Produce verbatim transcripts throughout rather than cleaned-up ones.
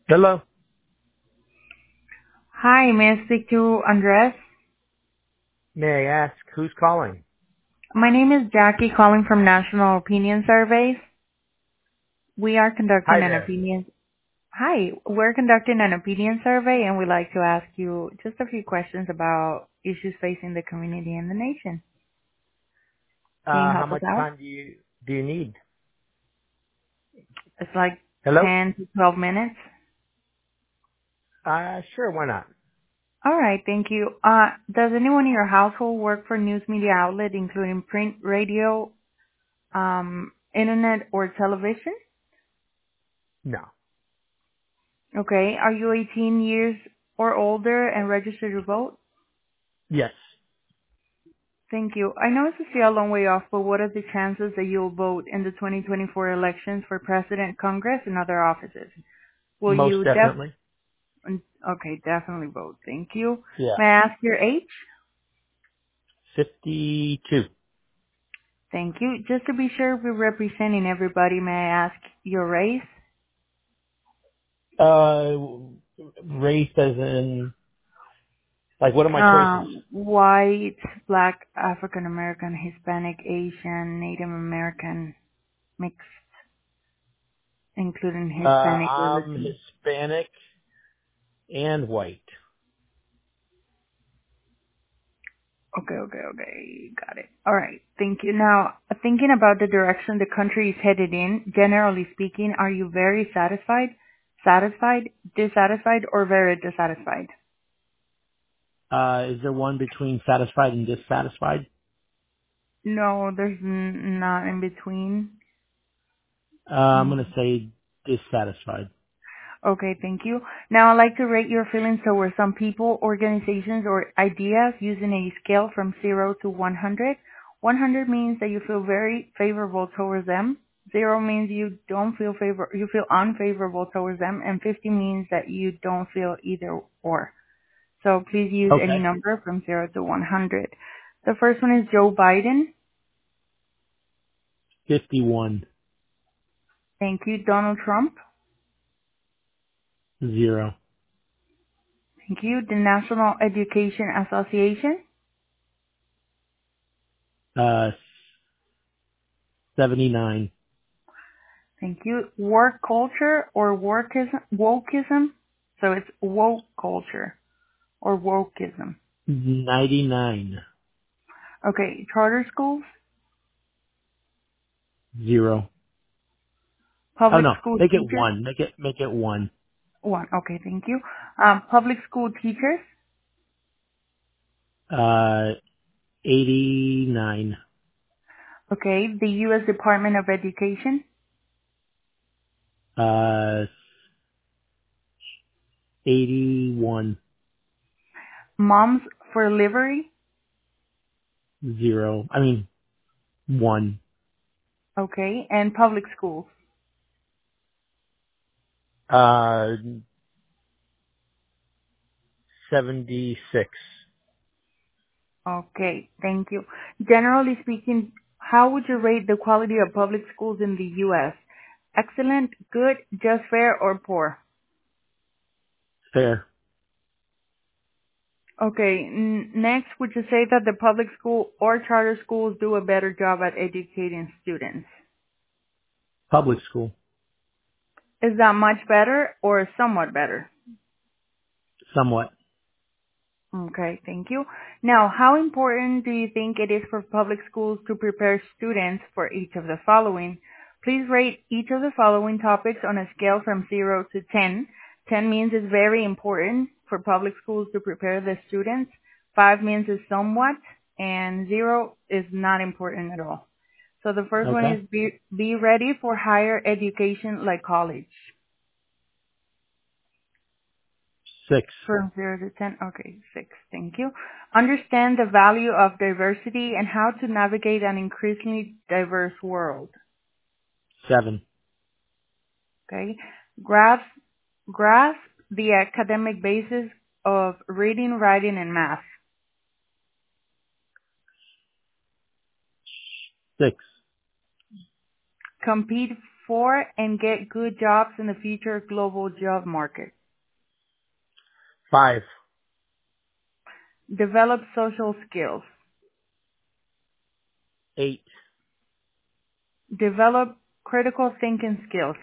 Hello. Hi, may I speak to Andres? May I ask who's calling? My name is Jackie calling from National Opinion Surveys. We are Hi conducting an there. opinion. Hi, we're conducting an opinion survey and we'd like to ask you just a few questions about issues facing the community and the nation. Can you Uh, how help us much out? time do you do you need? It's like Hello. ten to twelve minutes. Uh, sure. Why not? All right, thank you. Uh, does anyone in your household work for news media outlet, including print, radio, um, internet, or television? No. Okay. Are you eighteen years or older and registered to vote? Yes. Thank you. I know it's still a long way off, but what are the chances that you'll vote in the twenty twenty-four elections for President, Congress, and other offices? Will Most you def- definitely. okay, definitely vote. Thank you. Yeah. May I ask your age? Fifty-two. Thank you. Just to be sure we're representing everybody, may I ask your race? Uh, race as in like what are my choices? Um, white, black, African American, Hispanic, Asian, Native American, mixed, including Uh, Hispanic I'm religion. Hispanic and white. Okay, okay, okay. Got it. All right. Thank you. Now, thinking about the direction the country is headed in, generally speaking, are you very satisfied, satisfied, dissatisfied, or very dissatisfied? Uh, is there one between satisfied and dissatisfied? No, there's n- not in between. Uh, I'm Mm. gonna say dissatisfied. Okay, thank you. Now, I'd like to rate your feelings towards some people, organizations, or ideas using a scale from zero to one hundred. one hundred means that you feel very favorable towards them. Zero means you don't feel favor, you feel unfavorable towards them, and fifty means that you don't feel either or. So please use any Okay. number from zero to one hundred. The first one is Joe Biden. Fifty-one. Thank you. Donald Trump. Zero. Thank you. The National Education Association. Uh, seventy-nine. Thank you. Work culture or workism, wokeism. So it's woke culture or wokeism. ninety-nine. Okay. Charter schools, Zero. Oh public no, school make it teachers. one. Make it, make it one. One. Okay. Thank you. Um, public school teachers. Uh, eighty-nine. Okay. The U S Department of Education. Uh, eighty-one. Moms for Livery. Zero. I mean, one. Okay. And public schools. Uh, seventy-six. Okay. Thank you. Generally speaking, how would you rate the quality of public schools in the U S? Excellent, good, just fair, or poor? Fair. Okay. n- Next, would you say that the public school or charter schools do a better job at educating students? Public school. Is that much better or somewhat better? Somewhat. Okay, thank you. Now, how important do you think it is for public schools to prepare students for each of the following? Please rate each of the following topics on a scale from zero to ten. ten means it's very important for public schools to prepare the students. five means it's somewhat, and zero is not important at all. So the first one Okay. is be, be ready for higher education like college. Six. From zero to ten. Okay, six. Thank you. Understand the value of diversity and how to navigate an increasingly diverse world. Seven. Okay. Grasp, grasp the academic basis of reading, writing, and math. Six. Compete for and get good jobs in the future global job market. Five. Develop social skills. Eight. Develop critical thinking skills.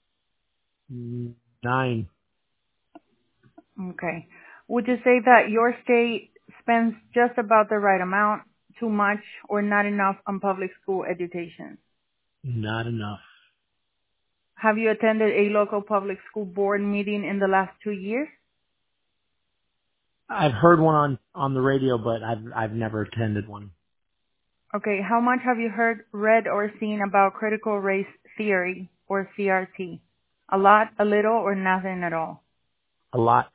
Nine. Okay. Would you say that your state spends just about the right amount, too much, or not enough on public school education? Not enough. Have you attended a local public school board meeting in the last two years? I've heard one on, on the radio, but I've, I've never attended one. Okay. How much have you heard, read, or seen about critical race theory, or C R T? A lot, a little, or nothing at all? A lot.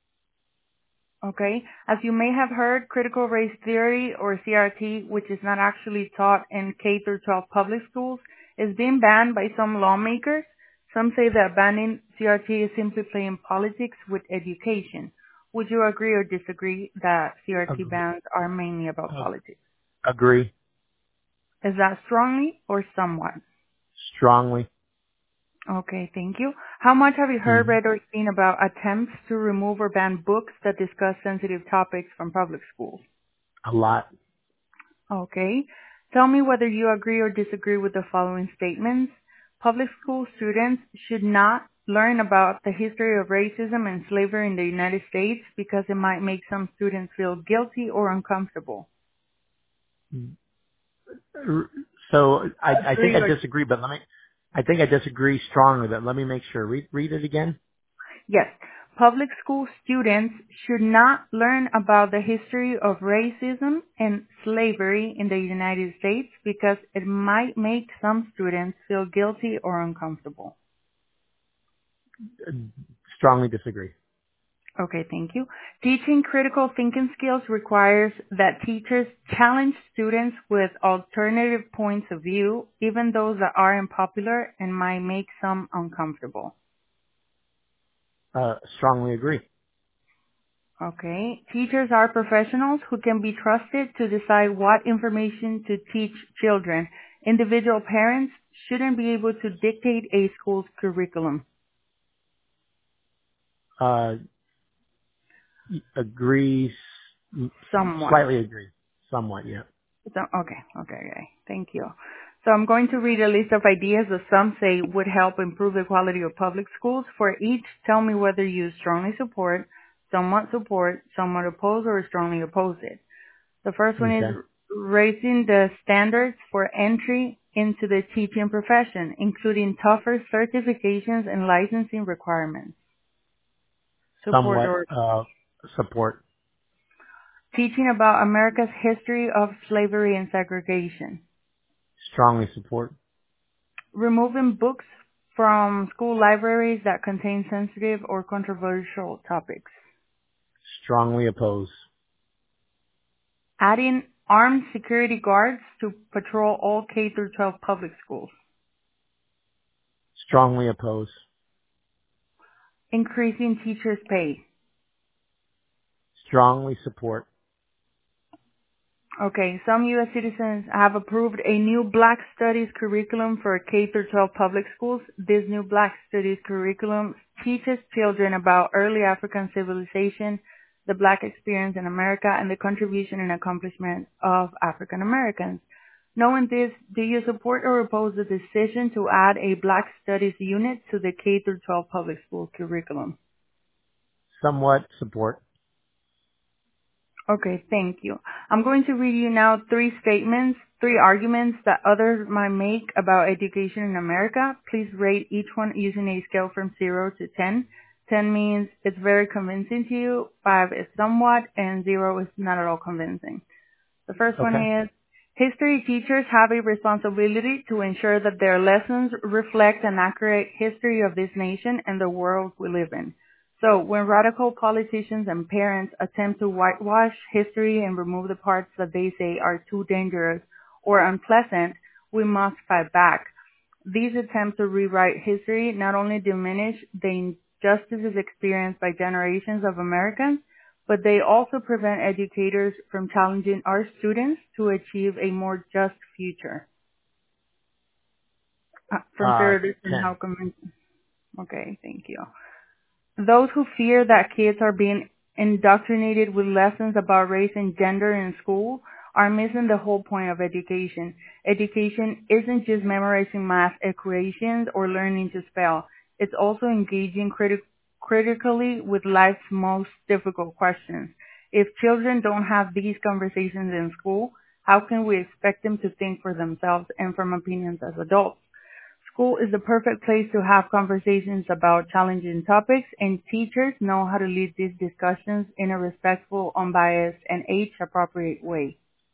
Okay. As you may have heard, critical race theory, or C R T, which is not actually taught in K through twelve public schools, is being banned by some lawmakers. Some say that banning C R T is simply playing politics with education. Would you agree or disagree that C R T Agree. bans are mainly about politics? Agree. Is that strongly or somewhat? Strongly. Okay, thank you. How much have you heard, Mm. read, or seen about attempts to remove or ban books that discuss sensitive topics from public schools? A lot. Okay. Tell me whether you agree or disagree with the following statements. Public school students should not learn about the history of racism and slavery in the United States because it might make some students feel guilty or uncomfortable. So I, I think Agree I or disagree, but let me, I think I disagree strongly, but let me make sure. Read, read it again. yes. Public school students should not learn about the history of racism and slavery in the United States because it might make some students feel guilty or uncomfortable. Strongly disagree. Okay, thank you. Teaching critical thinking skills requires that teachers challenge students with alternative points of view, even those that are unpopular and might make some uncomfortable. Uh, strongly agree. Okay. Teachers are professionals who can be trusted to decide what information to teach children. Individual parents shouldn't be able to dictate a school's curriculum. Uh, agree. s- Somewhat. Slightly agree. Somewhat, yeah. So, okay, okay, okay. Thank you. So I'm going to read a list of ideas that some say would help improve the quality of public schools. For each, tell me whether you strongly support, somewhat support, somewhat oppose, or strongly oppose it. The first one is Okay. raising the standards for entry into the teaching profession, including tougher certifications and licensing requirements. Support Somewhat, or uh, support. teaching about America's history of slavery and segregation. Strongly support. Removing books from school libraries that contain sensitive or controversial topics. Strongly oppose. Adding armed security guards to patrol all K through twelve public schools. Strongly oppose. Increasing teachers' pay. Strongly support. Okay, some U S citizens have approved a new Black Studies curriculum for K through twelve public schools. This new Black Studies curriculum teaches children about early African civilization, the Black experience in America, and the contribution and accomplishment of African Americans. Knowing this, do you support or oppose the decision to add a Black Studies unit to the K through twelve public school curriculum? Somewhat support. Okay, thank you. I'm going to read you now three statements, three arguments that others might make about education in America. Please rate each one using a scale from zero to ten. ten means it's very convincing to you, five is somewhat, and zero is not at all convincing. The first one Okay. is, history teachers have a responsibility to ensure that their lessons reflect an accurate history of this nation and the world we live in. So when radical politicians and parents attempt to whitewash history and remove the parts that they say are too dangerous or unpleasant, we must fight back. These attempts to rewrite history not only diminish the injustices experienced by generations of Americans, but they also prevent educators from challenging our students to achieve a more just future. Uh, from Uh, zero to ten, how ten. come? Okay, thank you. Those who fear that kids are being indoctrinated with lessons about race and gender in school are missing the whole point of education. Education isn't just memorizing math equations or learning to spell. It's also engaging criti- critically with life's most difficult questions. If children don't have these conversations in school, how can we expect them to think for themselves and form opinions as adults? School is the perfect place to have conversations about challenging topics, and teachers know how to lead these discussions in a respectful, unbiased, and age-appropriate way.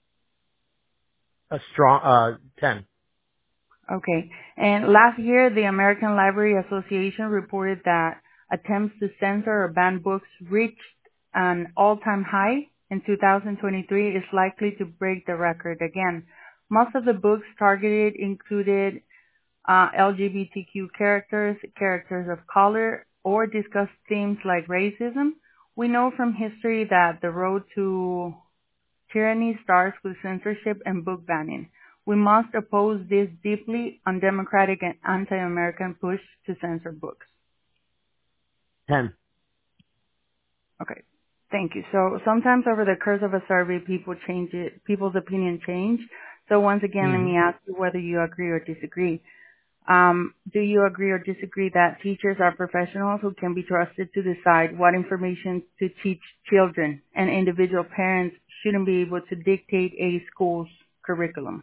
A strong, uh, ten. Okay. And last year, the American Library Association reported that attempts to censor or ban books reached an all-time high. In two thousand twenty-three is likely to break the record again. Most of the books targeted included uh, L G B T Q characters, characters of color, or discuss themes like racism. We know from history that the road to tyranny starts with censorship and book banning. We must oppose this deeply undemocratic and anti-American push to censor books. ten. Okay. Thank you. So sometimes over the course of a survey, people change it, people's opinion change. So once again, let Mm-hmm. me ask you whether you agree or disagree. Um, do you agree or disagree that teachers are professionals who can be trusted to decide what information to teach children, and individual parents shouldn't be able to dictate a school's curriculum?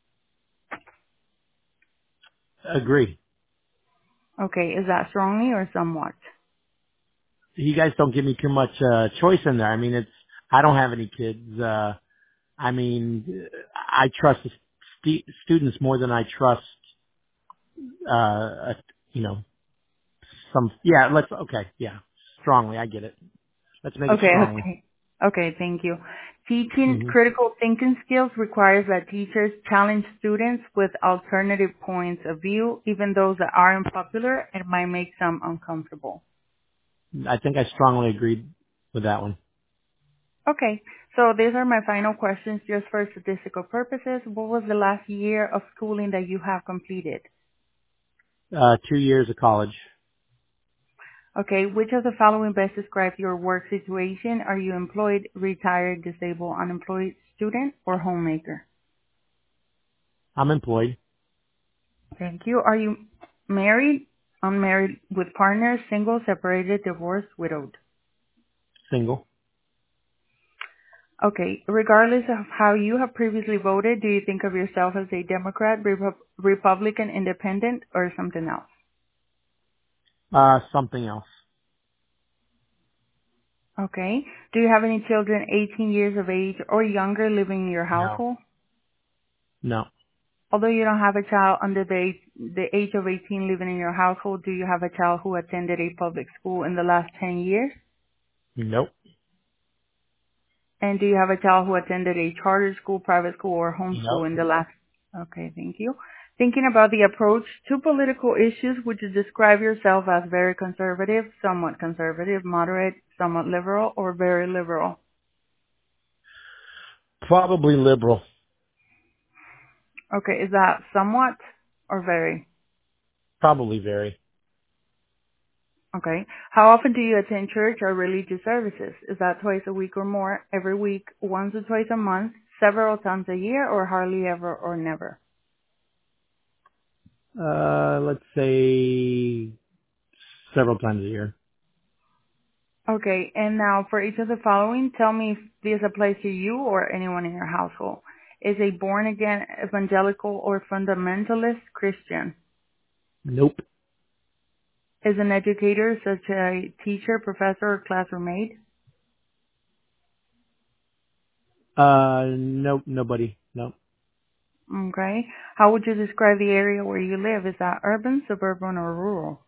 Agree. Okay, is that strongly or somewhat? You guys don't give me too much, uh, choice in there. I mean, it's, I don't have any kids. Uh, I mean, I trust the st- students more than I trust, uh, uh, you know, some, yeah, let's, okay, yeah, strongly, I get it. Let's make it Okay, strongly. okay. Okay, thank you. Teaching hmm critical thinking skills requires that teachers challenge students with alternative points of view, even those that are unpopular and might make some uncomfortable. I think I strongly agreed with that one. Okay, so these are my final questions just for statistical purposes. What was the last year of schooling that you have completed? Uh, two years of college. Okay, which of the following best describes your work situation? Are you employed, retired, disabled, unemployed, student, or homemaker? I'm employed, Thank you. Are you married, unmarried, with partners, single, separated, divorced, widowed? single. Okay, regardless of how you have previously voted, do you think of yourself as a Democrat, Repu- Republican, Independent, or something else? Uh, something else. Okay. Do you have any children eighteen years of age or younger living in your No. household? No. Although you don't have a child under the age, the age of eighteen living in your household, do you have a child who attended a public school in the last ten years? Nope. And do you have a child who attended a charter school, private school, or Nope. homeschool in the last? Okay, thank you. Thinking about the approach to political issues, would you describe yourself as very conservative, somewhat conservative, moderate, somewhat liberal, or very liberal? Probably liberal. Okay, is that somewhat or very? Probably very. Okay. How often do you attend church or religious services? Is that twice a week or more, every week, once or twice a month, several times a year, or hardly ever or never? Uh, let's say several times a year. Okay, and now for each of the following, tell me if this applies to you or anyone in your household. Is a born-again evangelical or fundamentalist Christian? Nope. Is an educator such a teacher, professor, or classroom aide? Uh, nope. Nobody. Nope. Okay. How would you describe the area where you live? Is that urban, suburban, or rural?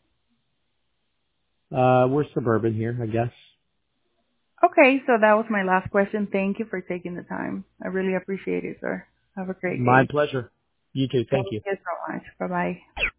Uh, we're suburban here, I guess. Okay, so that was my last question. Thank you for taking the time. I really appreciate it, sir. Have a great My day. pleasure. You too. Thank Thank you. you so much. Bye-bye.